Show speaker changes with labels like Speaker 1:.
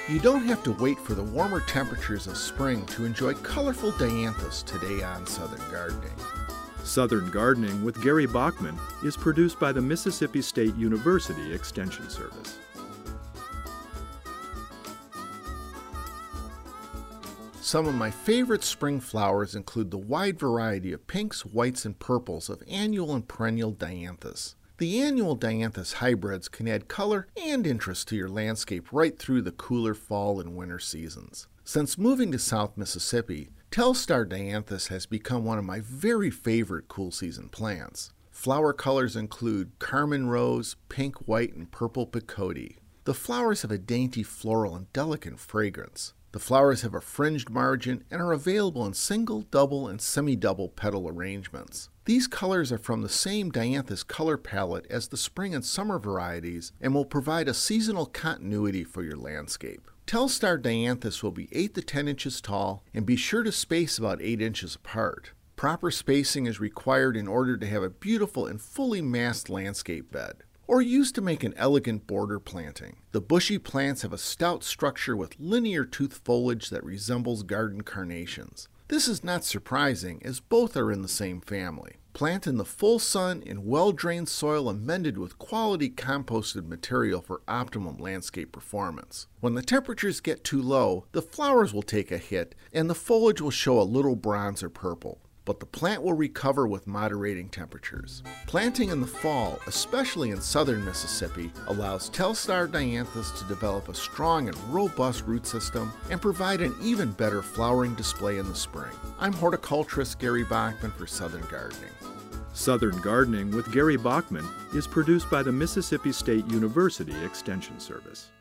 Speaker 1: You don't have to wait for the warmer temperatures of spring to enjoy colorful dianthus today on Southern Gardening.
Speaker 2: Southern Gardening with Gary Bachman is produced by the Mississippi State University Extension Service.
Speaker 1: Some of my favorite spring flowers include the wide variety of pinks, whites, and purples of annual and perennial dianthus. The annual dianthus hybrids can add color and interest to your landscape right through the cooler fall and winter seasons. Since moving to South Mississippi, Telstar dianthus has become one of my very favorite cool season plants. Flower colors include carmine rose, pink, white, and purple picote. The flowers have a dainty floral and delicate fragrance. The flowers have a fringed margin and are available in single, double, and semi-double petal arrangements. These colors are from the same dianthus color palette as the spring and summer varieties and will provide a seasonal continuity for your landscape. Telstar dianthus will be 8 to 10 inches tall and be sure to space about 8 inches apart. Proper spacing is required in order to have a beautiful and fully massed landscape bed, or used to make an elegant border planting. The bushy plants have a stout structure with linear toothed foliage that resembles garden carnations. This is not surprising, as both are in the same family. Plant in the full sun in well-drained soil amended with quality composted material for optimum landscape performance. When the temperatures get too low, the flowers will take a hit and the foliage will show a little bronze or purple, but the plant will recover with moderating temperatures. Planting in the fall, especially in southern Mississippi, allows Telstar dianthus to develop a strong and robust root system and provide an even better flowering display in the spring. I'm horticulturist Gary Bachman for Southern Gardening.
Speaker 2: Southern Gardening with Gary Bachman is produced by the Mississippi State University Extension Service.